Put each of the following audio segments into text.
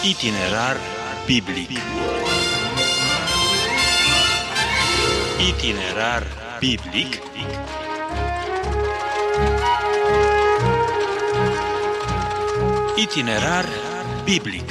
Itinerar biblic. Itinerar biblic. Itinerar biblic.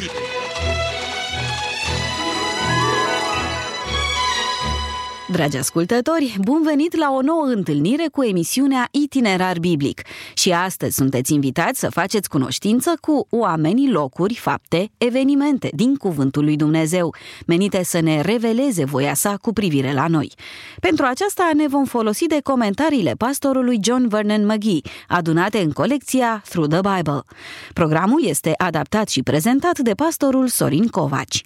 Dragi ascultători, bun venit la o nouă întâlnire cu emisiunea Itinerar Biblic. Și astăzi sunteți invitați să faceți cunoștință cu oamenii, locuri, fapte, evenimente din Cuvântul lui Dumnezeu, menite să ne reveleze voia sa cu privire la noi. Pentru aceasta ne vom folosi de comentariile pastorului John Vernon McGee, adunate în colecția Through the Bible. Programul este adaptat și prezentat de pastorul Sorin Covaci.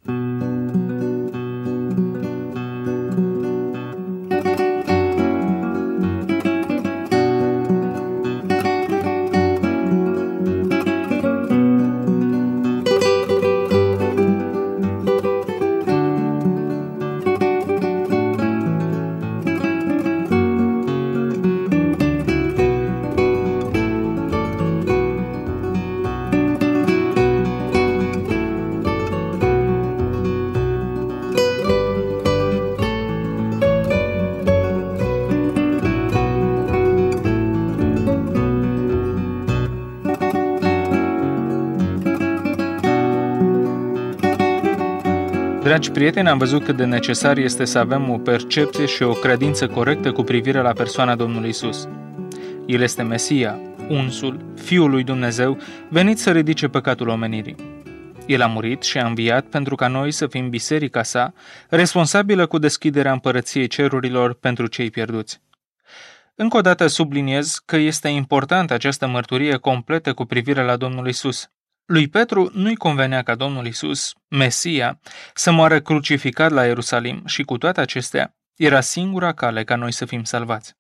Dragi prieteni, am văzut cât de necesar este să avem o percepție și o credință corectă cu privire la persoana Domnului Isus. El este Mesia, unsul, Fiul lui Dumnezeu, venit să ridice păcatul omenirii. El a murit și a înviat pentru ca noi să fim biserica sa, responsabilă cu deschiderea împărăției cerurilor pentru cei pierduți. Încă o dată subliniez că este importantă această mărturie completă cu privire la Domnul Isus. Lui Petru nu-i convenea ca Domnul Isus, Mesia, să moară crucificat la Ierusalim și cu toate acestea era singura cale ca noi să fim salvați.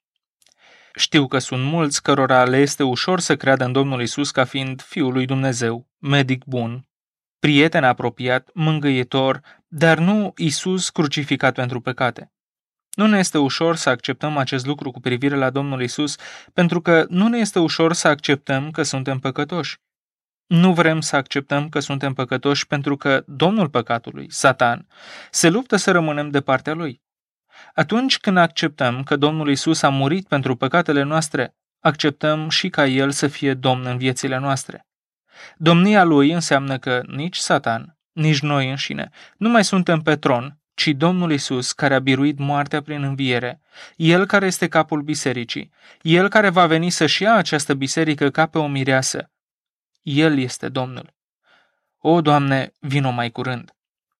Știu că sunt mulți cărora le este ușor să creadă în Domnul Isus ca fiind Fiul lui Dumnezeu, medic bun, prieten apropiat, mângâietor, dar nu Isus crucificat pentru păcate. Nu ne este ușor să acceptăm acest lucru cu privire la Domnul Isus, pentru că nu ne este ușor să acceptăm că suntem păcătoși. Nu vrem să acceptăm că suntem păcătoși pentru că Domnul păcatului, Satan, se luptă să rămânem de partea lui. Atunci când acceptăm că Domnul Isus a murit pentru păcatele noastre, acceptăm și ca El să fie Domn în viețile noastre. Domnia Lui înseamnă că nici Satan, nici noi înșine nu mai suntem pe tron, ci Domnul Isus care a biruit moartea prin înviere, El care este capul bisericii, El care va veni să-și ia această biserică ca pe o mireasă. El este Domnul. O, Doamne, vino mai curând.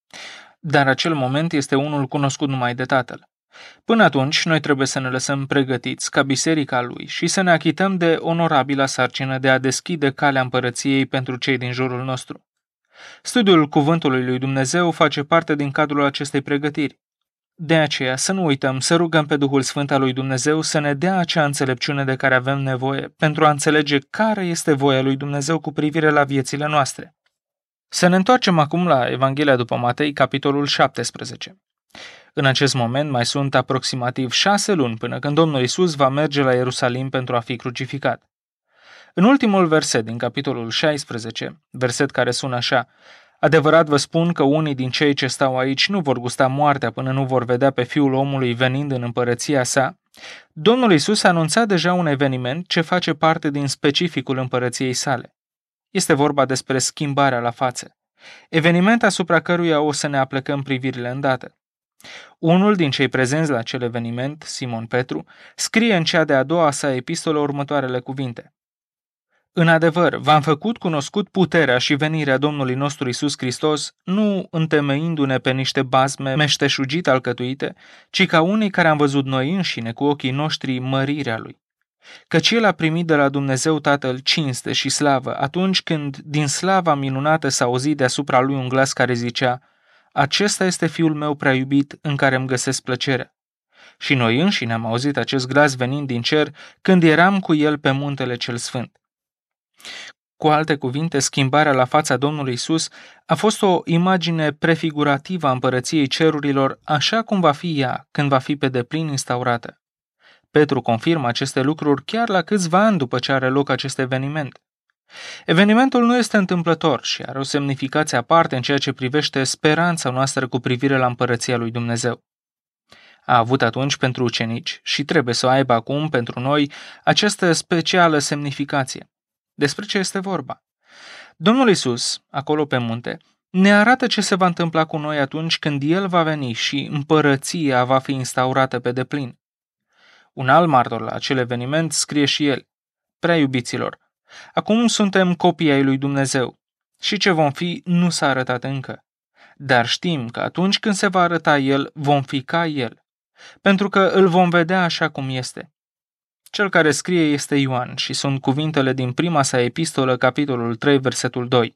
Dar acel moment este unul cunoscut numai de Tatăl. Până atunci, noi trebuie să ne lăsăm pregătiți ca biserica Lui și să ne achităm de onorabila sarcină de a deschide calea împărăției pentru cei din jurul nostru. Studiul Cuvântului lui Dumnezeu face parte din cadrul acestei pregătiri. De aceea să nu uităm să rugăm pe Duhul Sfânt al lui Dumnezeu să ne dea acea înțelepciune de care avem nevoie pentru a înțelege care este voia lui Dumnezeu cu privire la viețile noastre. Să ne întoarcem acum la Evanghelia după Matei, capitolul 17. În acest moment mai sunt aproximativ 6 luni până când Domnul Isus va merge la Ierusalim pentru a fi crucificat. În ultimul verset din capitolul 16, verset care sună așa: adevărat vă spun că unii din cei ce stau aici nu vor gusta moartea până nu vor vedea pe Fiul omului venind în împărăția sa, Domnul Iisus a anunțat deja un eveniment ce face parte din specificul împărăției sale. Este vorba despre schimbarea la față, eveniment asupra căruia o să ne aplecăm privirile îndată. Unul din cei prezenți la acel eveniment, Simon Petru, scrie în cea de-a doua sa epistolă următoarele cuvinte: în adevăr, v-am făcut cunoscut puterea și venirea Domnului nostru Iisus Hristos, nu întemeindu-ne pe niște bazme meșteșugit alcătuite, ci ca unii care am văzut noi înșine cu ochii noștri mărirea Lui. Căci El a primit de la Dumnezeu Tatăl cinste și slavă atunci când din slava minunată s-a auzit deasupra Lui un glas care zicea: acesta este Fiul meu prea iubit în care îmi găsesc plăcerea. Și noi înșine am auzit acest glas venind din cer când eram cu El pe muntele cel sfânt. Cu alte cuvinte, schimbarea la fața Domnului Isus a fost o imagine prefigurativă a împărăției cerurilor, așa cum va fi ea când va fi pe deplin instaurată. Petru confirmă aceste lucruri chiar la câțiva ani după ce are loc acest eveniment. Evenimentul nu este întâmplător și are o semnificație aparte în ceea ce privește speranța noastră cu privire la împărăția lui Dumnezeu. A avut atunci pentru ucenici și trebuie să o aibă acum pentru noi această specială semnificație. Despre ce este vorba? Domnul Iisus, acolo pe munte, ne arată ce se va întâmpla cu noi atunci când El va veni și împărăția va fi instaurată pe deplin. Un alt martor la acel eveniment scrie și el: Prea iubiților, acum suntem copii ai lui Dumnezeu și ce vom fi nu s-a arătat încă. Dar știm că atunci când se va arăta El, vom fi ca El, pentru că îl vom vedea așa cum este. Cel care scrie este Ioan și sunt cuvintele din prima sa epistolă, capitolul 3, versetul 2.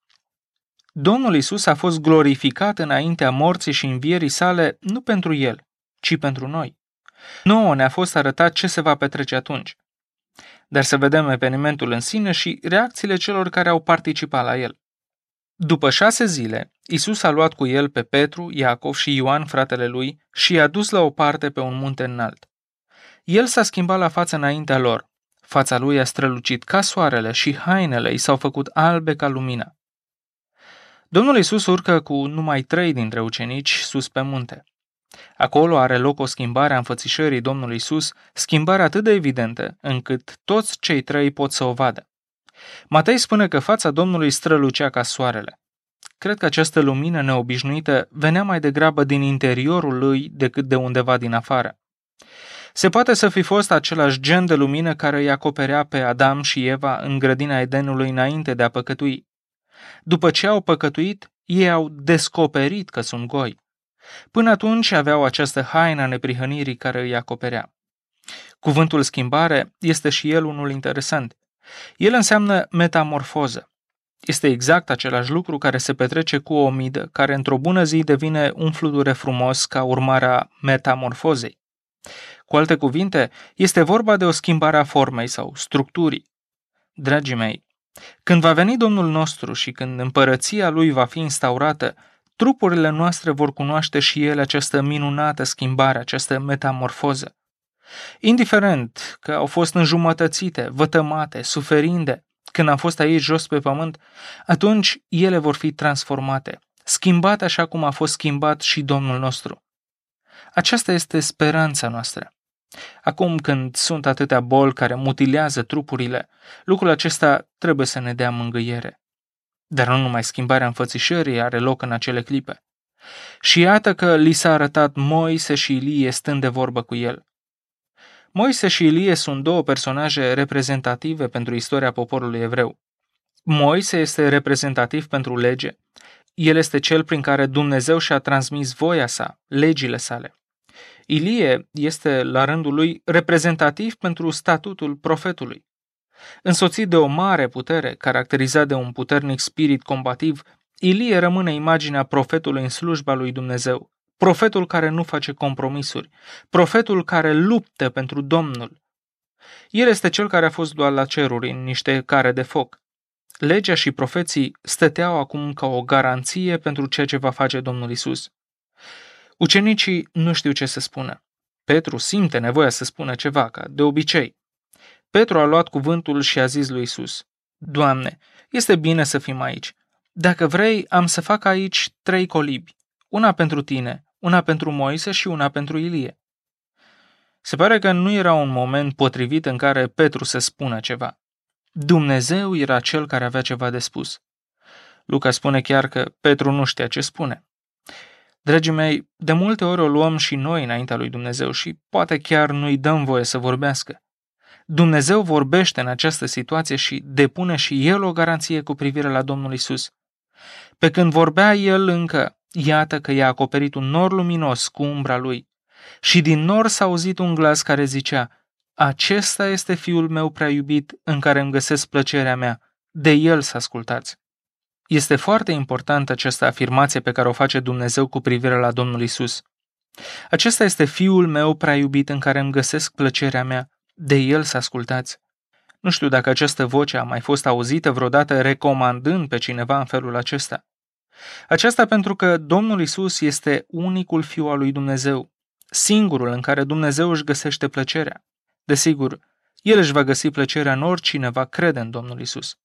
Domnul Iisus a fost glorificat înaintea morții și învierii sale nu pentru El, ci pentru noi. Nouă ne-a fost arătat ce se va petrece atunci. Dar să vedem evenimentul în sine și reacțiile celor care au participat la el. După 6 zile, Iisus a luat cu el pe Petru, Iacov și Ioan, fratele lui, și i-a dus la o parte pe un munte înalt. El s-a schimbat la față înaintea lor. Fața lui a strălucit ca soarele și hainele i s-au făcut albe ca lumina. Domnul Iisus urcă cu numai 3 dintre ucenici sus pe munte. Acolo are loc o schimbare a înfățișării Domnului Iisus, schimbare atât de evidentă, încât toți cei 3 pot să o vadă. Matei spune că fața Domnului strălucea ca soarele. Cred că această lumină neobișnuită venea mai degrabă din interiorul lui decât de undeva din afară. Se poate să fi fost același gen de lumină care îi acoperea pe Adam și Eva în grădina Edenului înainte de a păcătui. După ce au păcătuit, ei au descoperit că sunt goi. Până atunci aveau această haină a neprihănirii care îi acoperea. Cuvântul schimbare este și el unul interesant. El înseamnă metamorfoză. Este exact același lucru care se petrece cu o omidă, care într-o bună zi devine un fluture frumos ca urmare a metamorfozei. Cu alte cuvinte, este vorba de o schimbare a formei sau structurii. Dragii mei, când va veni Domnul nostru și când împărăția Lui va fi instaurată, trupurile noastre vor cunoaște și ele această minunată schimbare, această metamorfoză. Indiferent că au fost înjumătățite, vătămate, suferinde, când am fost aici jos pe pământ, atunci ele vor fi transformate, schimbate așa cum a fost schimbat și Domnul nostru. Aceasta este speranța noastră. Acum când sunt atâtea boli care mutilează trupurile, lucrul acesta trebuie să ne dea mângâiere. Dar nu numai schimbarea înfățișării are loc în acele clipe. Și iată că li s-a arătat Moise și Ilie stând de vorbă cu el. Moise și Ilie sunt 2 personaje reprezentative pentru istoria poporului evreu. Moise este reprezentativ pentru lege. El este cel prin care Dumnezeu și-a transmis voia sa, legile sale. Ilie este, la rândul lui, reprezentativ pentru statutul profetului. Însoțit de o mare putere, caracterizat de un puternic spirit combativ, Ilie rămâne imaginea profetului în slujba lui Dumnezeu, profetul care nu face compromisuri, profetul care luptă pentru Domnul. El este cel care a fost luat la ceruri în niște care de foc. Legea și profeții stăteau acum ca o garanție pentru ceea ce va face Domnul Iisus. Ucenicii nu știu ce să spună. Petru simte nevoia să spună ceva, ca de obicei. Petru a luat cuvântul și a zis lui Iisus: Doamne, este bine să fim aici. Dacă vrei, am să fac aici 3 colibi. Una pentru tine, una pentru Moise și una pentru Ilie. Se pare că nu era un moment potrivit în care Petru să spună ceva. Dumnezeu era cel care avea ceva de spus. Luca spune chiar că Petru nu știa ce spune. Dragii mei, de multe ori o luăm și noi înaintea lui Dumnezeu și poate chiar nu-i dăm voie să vorbească. Dumnezeu vorbește în această situație și depune și El o garanție cu privire la Domnul Iisus. Pe când vorbea El încă, iată că i-a acoperit un nor luminos cu umbra Lui. Și din nor s-a auzit un glas care zicea: Acesta este Fiul meu prea iubit, în care îmi găsesc plăcerea mea, de El să ascultați. Este foarte importantă această afirmație pe care o face Dumnezeu cu privire la Domnul Iisus. Acesta este Fiul meu prea iubit, în care îmi găsesc plăcerea mea, de El să ascultați. Nu știu dacă această voce a mai fost auzită vreodată recomandând pe cineva în felul acesta. Aceasta pentru că Domnul Iisus este unicul Fiu al lui Dumnezeu, singurul în care Dumnezeu își găsește plăcerea. Desigur, El își va găsi plăcerea în oricine va crede în Domnul Iisus.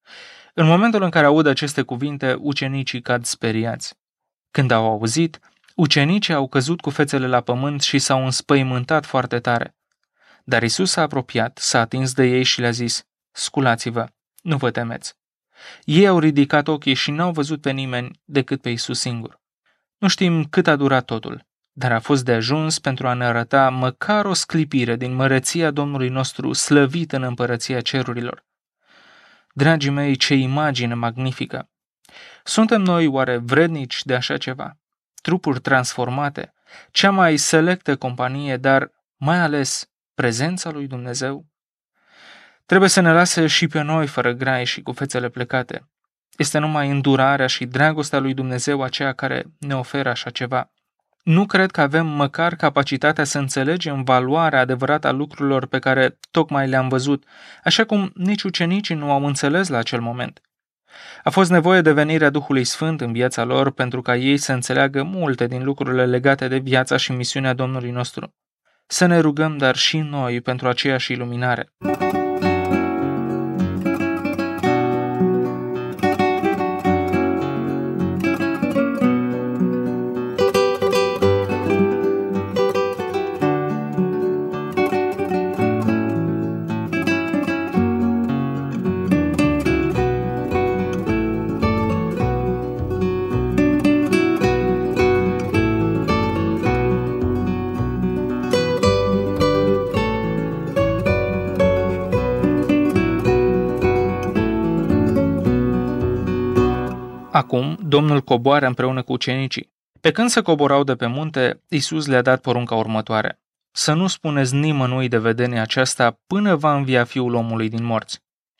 În momentul în care aud aceste cuvinte, ucenicii cad speriați. Când au auzit, ucenicii au căzut cu fețele la pământ și s-au înspăimântat foarte tare. Dar Iisus s-a apropiat, s-a atins de ei și le-a zis: sculați-vă, nu vă temeți. Ei au ridicat ochii și n-au văzut pe nimeni decât pe Iisus singur. Nu știm cât a durat totul, dar a fost de ajuns pentru a ne arăta măcar o sclipire din măreția Domnului nostru slăvit în împărăția cerurilor. Dragii mei, ce imagine magnifică! Suntem noi oare vrednici de așa ceva? Trupuri transformate, cea mai selectă companie, dar mai ales prezența lui Dumnezeu? Trebuie să ne lase și pe noi fără grai și cu fețele plecate. Este numai îndurarea și dragostea lui Dumnezeu aceea care ne oferă așa ceva. Nu cred că avem măcar capacitatea să înțelegem valoarea adevărată a lucrurilor pe care tocmai le-am văzut, așa cum nici ucenicii nu au înțeles la acel moment. A fost nevoie de venirea Duhului Sfânt în viața lor pentru ca ei să înțeleagă multe din lucrurile legate de viața și misiunea Domnului nostru. Să ne rugăm, dar și noi, pentru aceeași iluminare. Acum, Domnul coboară împreună cu ucenicii. Pe când se coborau de pe munte, Iisus le-a dat porunca următoare: să nu spuneți nimănui de vedenia aceasta până va învia Fiul omului din morți.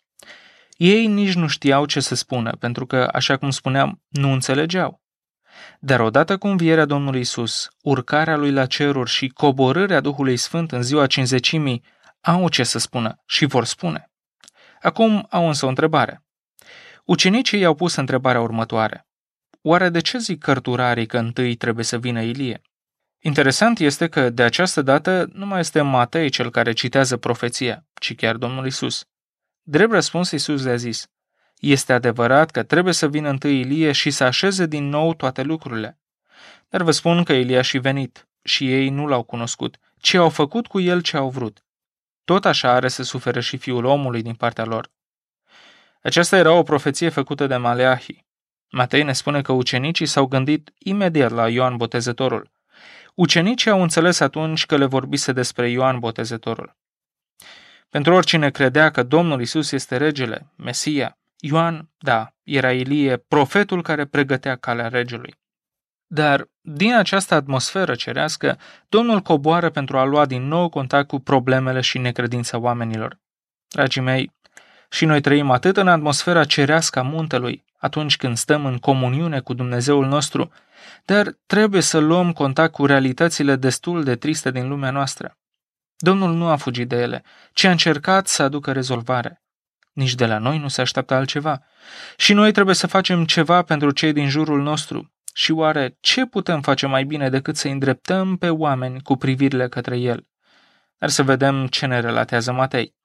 Ei nici nu știau ce să spună, pentru că, așa cum spuneam, nu înțelegeau. Dar odată cu învierea Domnului Iisus, urcarea lui la ceruri și coborârea Duhului Sfânt în ziua Cincizecimii, au ce să spună și vor spune. Acum au însă o întrebare. Ucenicii i-au pus întrebarea următoare: oare de ce zic cărturarii că întâi trebuie să vină Ilie? Interesant este că de această dată nu mai este Matei cel care citează profeția, ci chiar Domnul Iisus. Drept răspuns, Iisus le-a zis: este adevărat că trebuie să vină întâi Ilie și să așeze din nou toate lucrurile. Dar vă spun că Ilie a și venit și ei nu l-au cunoscut, ci au făcut cu el ce au vrut. Tot așa are să sufere și Fiul omului din partea lor. Aceasta era o profeție făcută de Maleahi. Matei ne spune că ucenicii s-au gândit imediat la Ioan Botezătorul. Ucenicii au înțeles atunci că le vorbise despre Ioan Botezătorul. Pentru oricine credea că Domnul Iisus este regele, Mesia, Ioan, da, era Ilie, profetul care pregătea calea regelui. Dar din această atmosferă cerească, Domnul coboară pentru a lua din nou contact cu problemele și necredința oamenilor. Dragii mei, și noi trăim atât în atmosfera cerească a muntelui, atunci când stăm în comuniune cu Dumnezeul nostru, dar trebuie să luăm contact cu realitățile destul de triste din lumea noastră. Domnul nu a fugit de ele, ci a încercat să aducă rezolvare. Nici de la noi nu se așteaptă altceva. Și noi trebuie să facem ceva pentru cei din jurul nostru. Și oare ce putem face mai bine decât să îndreptăm pe oameni cu privirile către El? Dar să vedem ce ne relatează Matei.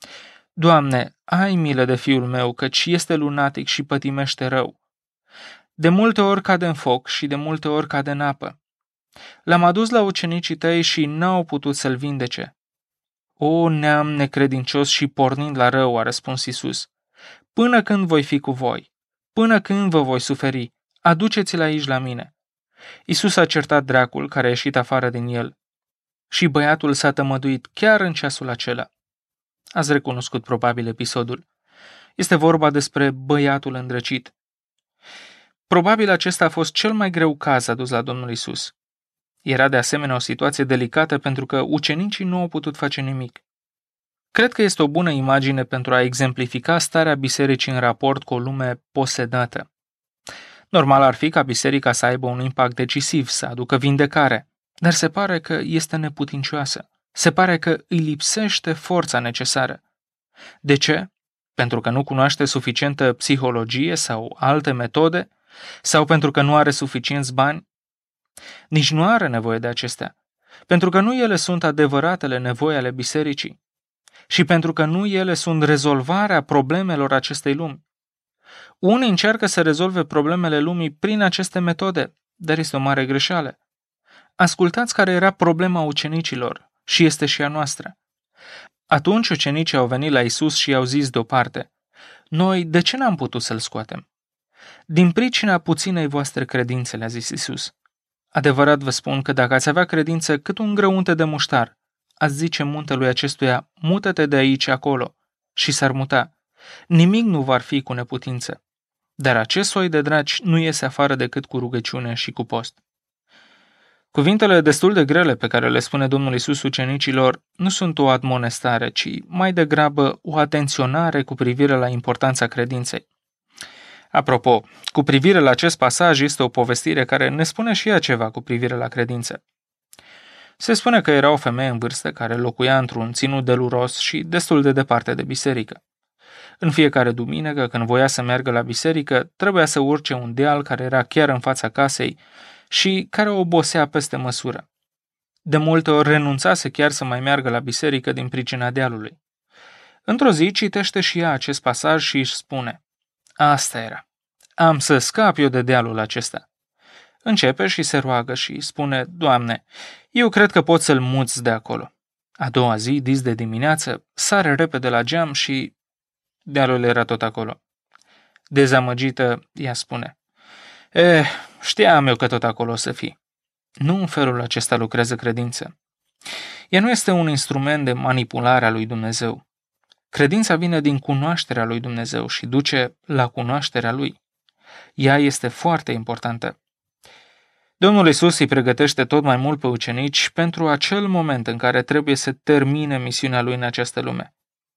Doamne, ai milă de fiul meu, căci este lunatic și pătimește rău. De multe ori cade în foc și de multe ori cade în apă. L-am adus la ucenicii tăi și n-au putut să-l vindece. O, neam necredincios și pornind la rău, a răspuns Iisus. Până când voi fi cu voi? Până când vă voi suferi? Aduceți-l aici la mine. Iisus a certat dracul care a ieșit afară din el. Și băiatul s-a tămăduit chiar în ceasul acela. Ați recunoscut probabil episodul. Este vorba despre băiatul îndrăcit. Probabil acesta a fost cel mai greu caz adus la Domnul Iisus. Era de asemenea o situație delicată pentru că ucenicii nu au putut face nimic. Cred că este o bună imagine pentru a exemplifica starea bisericii în raport cu o lume posedată. Normal ar fi ca biserica să aibă un impact decisiv, să aducă vindecare, dar se pare că este neputincioasă. Se pare că îi lipsește forța necesară. De ce? Pentru că nu cunoaște suficientă psihologie sau alte metode? Sau pentru că nu are suficienți bani? Nici nu are nevoie de acestea, pentru că nu ele sunt adevăratele nevoi ale bisericii și pentru că nu ele sunt rezolvarea problemelor acestei lumi. Unii încearcă să rezolve problemele lumii prin aceste metode, dar este o mare greșeală. Ascultați care era problema ucenicilor și este și a noastră. Atunci ucenicii au venit la Isus și i-au zis deoparte: noi de ce n-am putut să-l scoatem? Din pricina puținei voastre credințe, le-a zis Isus. Adevărat vă spun că dacă ați avea credință cât un grăunte de muștar, ați zice muntelui acestuia: mută-te de aici acolo, și s-ar muta. Nimic nu va fi cu neputință. Dar acest soi de draci nu iese afară decât cu rugăciune și cu post. Cuvintele destul de grele pe care le spune Domnul Iisus ucenicilor nu sunt o admonestare, ci mai degrabă o atenționare cu privire la importanța credinței. Apropo, cu privire la acest pasaj este o povestire care ne spune și ea ceva cu privire la credință. Se spune că era o femeie în vârstă care locuia într-un ținut deluros și destul de departe de biserică. În fiecare duminică, când voia să meargă la biserică, trebuia să urce un deal care era chiar în fața casei și care o obosea peste măsură. De multe ori renunțase chiar să mai meargă la biserică din pricina dealului. Într-o zi citește și ea acest pasaj și își spune: asta era. Am să scap eu de dealul acesta. Începe și se roagă și spune: Doamne, eu cred că pot să-l muți de acolo. A doua zi, dis de dimineață, sare repede la geam și dealul era tot acolo. Dezamăgită, ea spune: știam eu că tot acolo o să fii. Nu în felul acesta lucrează credința. Ea nu este un instrument de manipulare a lui Dumnezeu. Credința vine din cunoașterea lui Dumnezeu și duce la cunoașterea lui. Ea este foarte importantă. Domnul Iisus îi pregătește tot mai mult pe ucenici pentru acel moment în care trebuie să termine misiunea lui în această lume.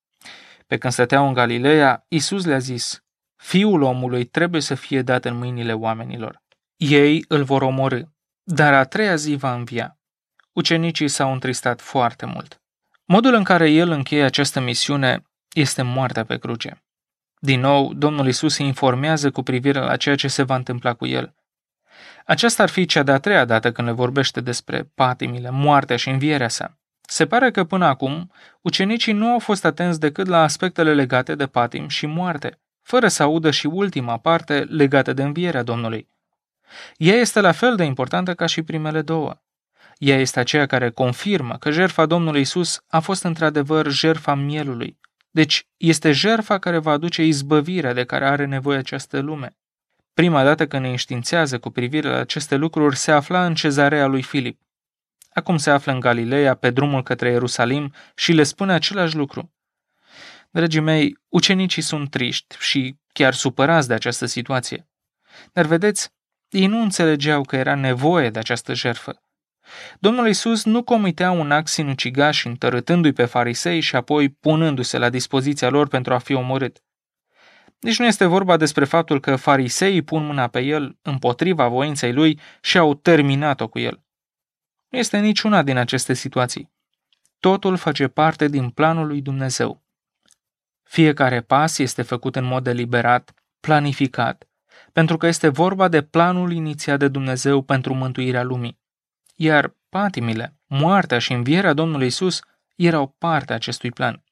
Pe când stăteau în Galileea, Iisus le-a zis: Fiul omului trebuie să fie dat în mâinile oamenilor. Ei îl vor omorî, dar a treia zi va învia. Ucenicii s-au întristat foarte mult. Modul în care el încheie această misiune este moartea pe cruce. Din nou, Domnul Iisus îi informează cu privire la ceea ce se va întâmpla cu el. Aceasta ar fi cea de-a treia dată când le vorbește despre patimile, moartea și învierea sa. Se pare că până acum, ucenicii nu au fost atenți decât la aspectele legate de patim și moarte, fără să audă și ultima parte legată de învierea Domnului. Ea este la fel de importantă ca și primele două. Ea este aceea care confirmă că jertfa Domnului Iisus a fost într-adevăr jertfa mielului. Deci este jertfa care va aduce izbăvirea de care are nevoie această lume. Prima dată când ne înștiințează cu privire la aceste lucruri se afla în Cezarea lui Filip. Acum se află în Galileea, pe drumul către Ierusalim și le spune același lucru. Dragii mei, ucenicii sunt triști și chiar supărați de această situație. Dar vedeți, ei nu înțelegeau că era nevoie de această jertfă. Domnul Iisus nu comitea un act sinucigaș întărâtându-i pe farisei și apoi punându-se la dispoziția lor pentru a fi omorât. Nici nu este vorba despre faptul că fariseii pun mâna pe el împotriva voinței lui și au terminat-o cu el. Nu este niciuna din aceste situații. Totul face parte din planul lui Dumnezeu. Fiecare pas este făcut în mod deliberat, planificat, pentru că este vorba de planul inițiat de Dumnezeu pentru mântuirea lumii. Iar patimile, moartea și învierea Domnului Iisus erau parte a acestui plan.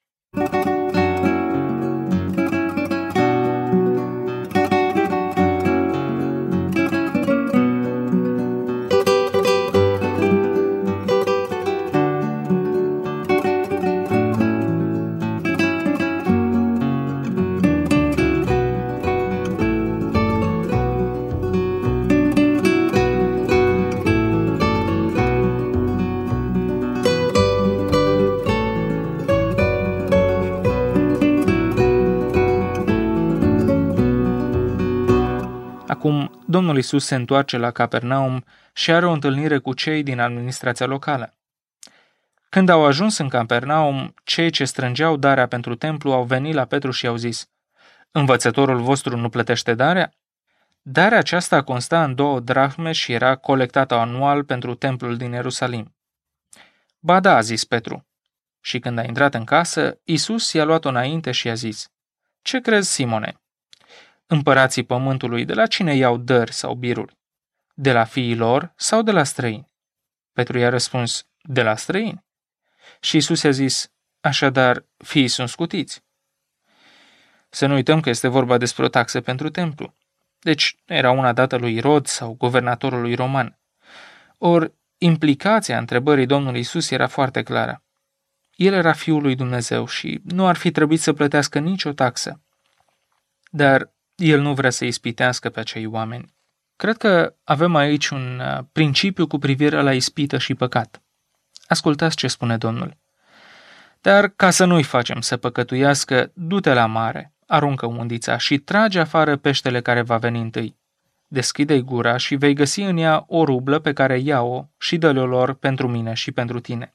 Acum, Domnul Iisus se întoarce la Capernaum și are o întâlnire cu cei din administrația locală. Când au ajuns în Capernaum, cei ce strângeau darea pentru templu au venit la Petru și i-au zis: Învățătorul vostru nu plătește darea? Darea aceasta consta în 2 drahme și era colectată anual pentru templul din Ierusalim. Ba da, a zis Petru. Și când a intrat în casă, Iisus i-a luat-o înainte și i-a zis: Ce crezi, Simone? Împărații pământului de la cine iau dări sau biruri? De la fiii lor sau de la străini? Petru i-a răspuns: De la străini. Și Iisus i-a zis: Așadar, fiii sunt scutiți. Să nu uităm că este vorba despre o taxă pentru templu. Deci era una dată lui Irod sau guvernatorului roman. Ori implicația întrebării Domnului Iisus era foarte clară. El era Fiul lui Dumnezeu și nu ar fi trebuit să plătească nicio taxă. Dar el nu vrea să ispitească pe acei oameni. Cred că avem aici un principiu cu privire la ispită și păcat. Ascultați ce spune Domnul. Dar ca să nu-i facem să păcătuiască, du-te la mare, aruncă undița și trage afară peștele care va veni întâi. Deschide-i gura și vei găsi în ea o rublă pe care ia-o și dă-le-o lor pentru mine și pentru tine.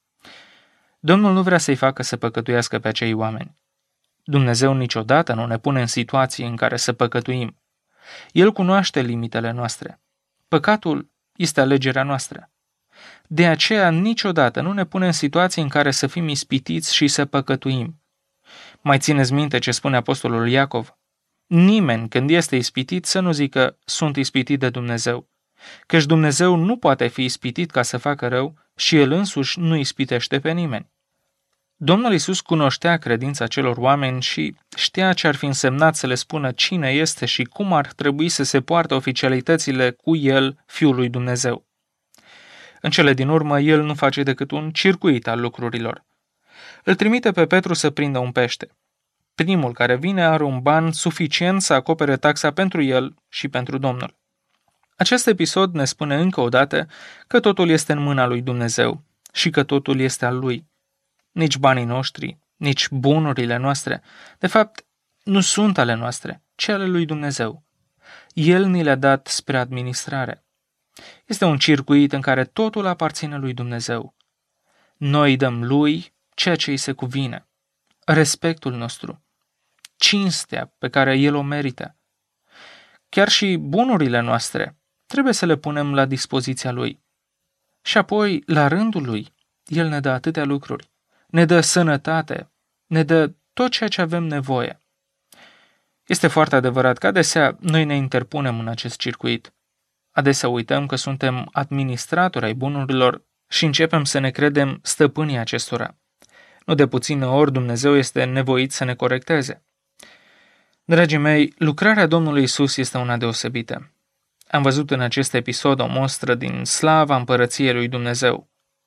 Domnul nu vrea să-i facă să păcătuiască pe acei oameni. Dumnezeu niciodată nu ne pune în situații în care să păcătuim. El cunoaște limitele noastre. Păcatul este alegerea noastră. De aceea niciodată nu ne pune în situații în care să fim ispitiți și să păcătuim. Mai țineți minte ce spune apostolul Iacov? Nimeni când este ispitit să nu zică sunt ispitit de Dumnezeu, căci Dumnezeu nu poate fi ispitit ca să facă rău și El însuși nu ispitește pe nimeni. Domnul Iisus cunoștea credința celor oameni și știa ce ar fi însemnat să le spună cine este și cum ar trebui să se poarte oficialitățile cu El, Fiul lui Dumnezeu. În cele din urmă, El nu face decât un circuit al lucrurilor. Îl trimite pe Petru să prindă un pește. Primul care vine are un ban suficient să acopere taxa pentru el și pentru Domnul. Acest episod ne spune încă o dată că totul este în mâna lui Dumnezeu și că totul este al Lui. Nici banii noștri, nici bunurile noastre, de fapt, nu sunt ale noastre, ci ale lui Dumnezeu. El ni le-a dat spre administrare. Este un circuit în care totul aparține lui Dumnezeu. Noi dăm Lui ceea ce îi se cuvine, respectul nostru, cinstea pe care El o merită. Chiar și bunurile noastre trebuie să le punem la dispoziția Lui. Și apoi, la rândul Lui, El ne dă atâtea lucruri. Ne dă sănătate, ne dă tot ceea ce avem nevoie. Este foarte adevărat că adesea noi ne interpunem în acest circuit. Adesea uităm că suntem administratori ai bunurilor și începem să ne credem stăpânii acestora. Nu de puține ori Dumnezeu este nevoit să ne corecteze. Dragii mei, lucrarea Domnului Iisus este una deosebită. Am văzut în acest episod o mostră din slava împărăției lui Dumnezeu.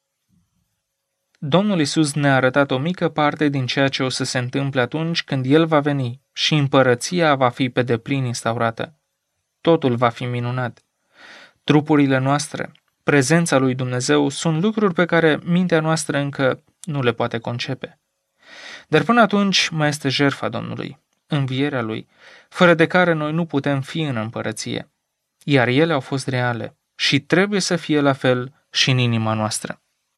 Domnul Iisus ne-a arătat o mică parte din ceea ce o să se întâmple atunci când El va veni și împărăția va fi pe deplin instaurată. Totul va fi minunat. Trupurile noastre, prezența lui Dumnezeu sunt lucruri pe care mintea noastră încă nu le poate concepe. Dar până atunci mai este jertfa Domnului, învierea Lui, fără de care noi nu putem fi în împărăție. Iar ele au fost reale și trebuie să fie la fel și în inima noastră.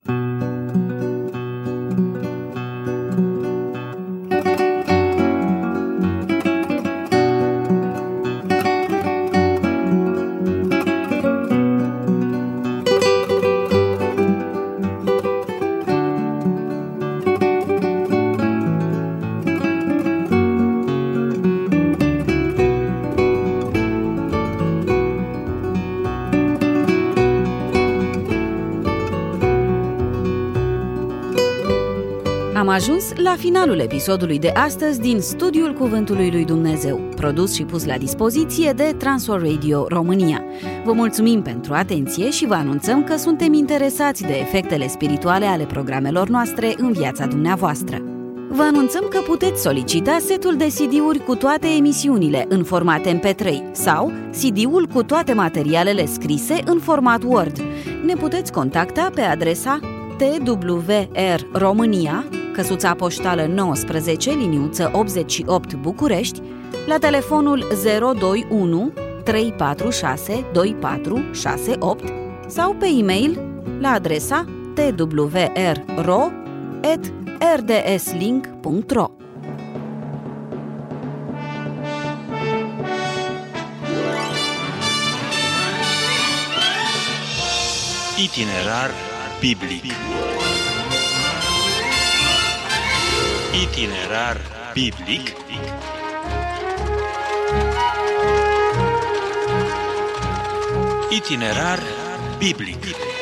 Am ajuns la finalul episodului de astăzi din Studiul Cuvântului lui Dumnezeu, produs și pus la dispoziție de Transworld Radio România. Vă mulțumim pentru atenție și vă anunțăm că suntem interesați de efectele spirituale ale programelor noastre în viața dumneavoastră. Vă anunțăm că puteți solicita setul de CD-uri cu toate emisiunile în format MP3 sau CD-ul cu toate materialele scrise în format Word. Ne puteți contacta pe adresa TWR România, căsuța poștală 19, liniuță 88 București, la telefonul 021 346 2468 sau pe e-mail la adresa twrro@rdslink.ro. Itinerar biblic. Itinerar biblic. Itinerar biblic.